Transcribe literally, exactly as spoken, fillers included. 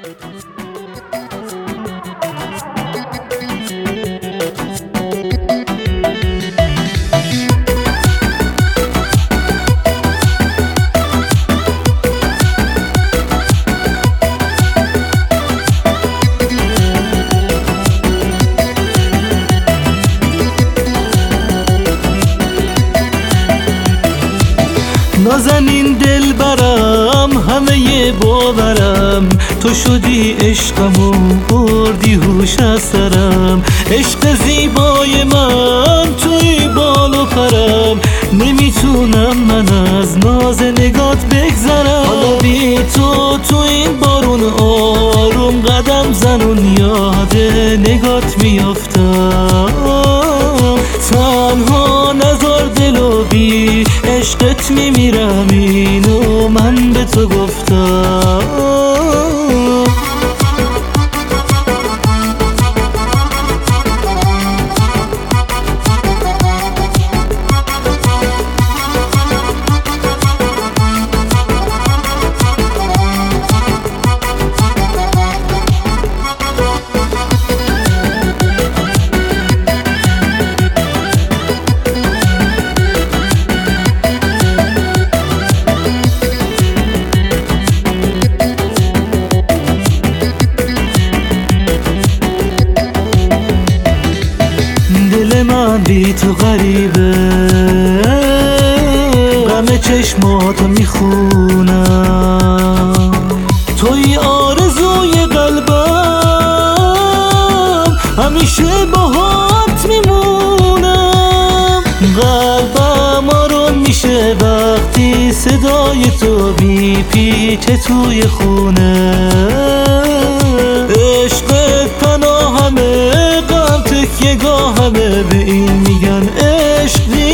نازنین دل برم همه باورم، تو شدی عشقم و بردی هوش از سرم. عشق زیبای من توی بال و پرم، نمیتونم من از ناز نگات بگذرم. حالا بی تو تو این بارون آروم قدم زنون یاد نگات میافتم. تنها نزار دلو بی عشقت میمیرم، اینو من به تو گفتم. دل من بی تو غریبه، غم چشماتو میخونم. توی آرزوی قلبم، همیشه باهات میمونم. قلبم آروم میشه وقتی صدای تو میپیچه توی خونه. عشقت پناهمه، غم تکیه گاهمه، به این میگن عشق.